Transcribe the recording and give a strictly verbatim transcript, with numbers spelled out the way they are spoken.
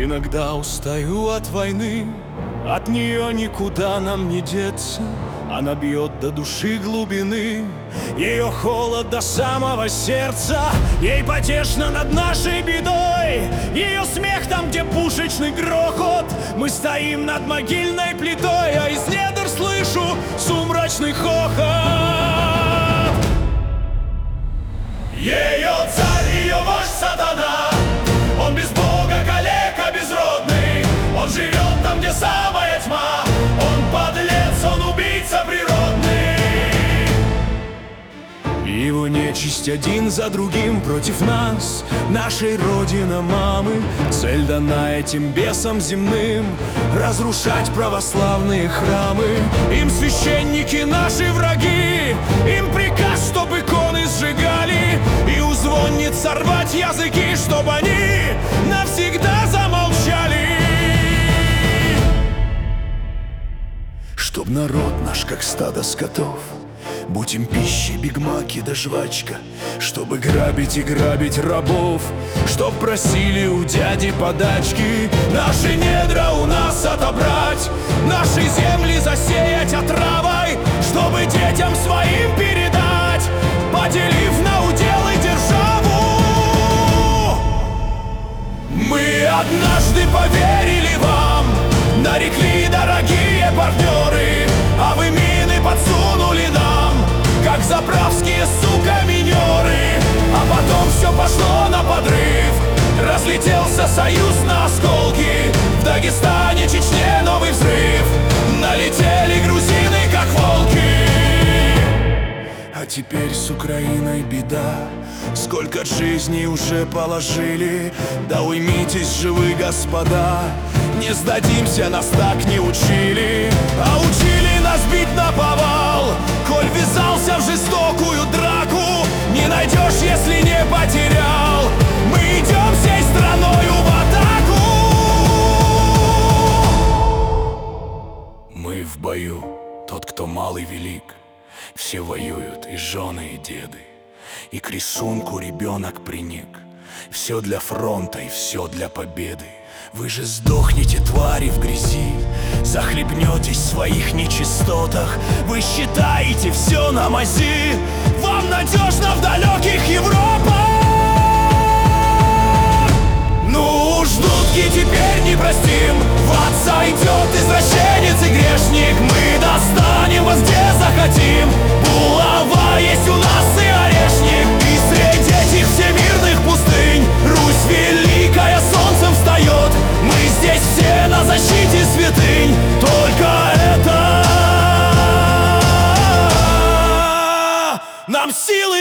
Иногда устаю от войны, от нее никуда нам не деться. Она бьет до души глубины, ее холод до самого сердца. Ей потешно над нашей бедой, ее смех там, где пушечный грохот. Мы стоим над могильной плитой, а из недр слышу сумрачный хохот. Ее царь, ее вождь сатана, он без Бога, калека безродный. Он живет там, где самая тьма, он подлец, он убийца природный. Его нечисть один за другим против нас, нашей родины мамы. Цель дана этим бесам земным — разрушать православные храмы. Им священники наши враги, им приказ, чтоб иконы сжигали, и у звонниц сорвать языки, чтоб они навсегда замолчали. Чтоб народ наш, как стадо скотов, будь им пищей бигмаки да жвачка, чтобы грабить и грабить рабов, чтоб просили у дяди подачки. Наши недра у нас отобрать, наши земли засеять отравой, чтобы детям своим передать, поделив на уделы державу. Мы однажды поверили вам, нарекли дорогие партнеры, а вы мины подсунули нам, как заправские сука-минеры. А потом все пошло на подрыв, разлетелся союз на осколки. В Дагестане, Чечне новый взрыв, налетели грузины, как волки. А теперь с Украиной беда, сколько жизней уже положили. Да уймитесь же вы, господа, не сдадимся, нас так не учили. А учили нас бить наповал, коль ввязался в жестокую драку. Не найдешь, если не потерял. Мы идем всей страною в атаку. Мы в бою, тот, кто малый велик. Все воюют, и жены, и деды, и к рисунку ребенок приник. Все для фронта и все для победы. Вы же сдохнете, твари, в грязи, захлебнетесь в своих нечистотах. Вы считаете все на мази, вам надежно в далеких Европах. Ну уж дудки теперь не простим, в ад сойдет извращенец и грешник. Мы достанем вас где захотим, булава есть у нас и орешник. И среди этих всемирных пустынь Русь великая солнцем встает. Мы здесь все на защите святынь, только это нам силы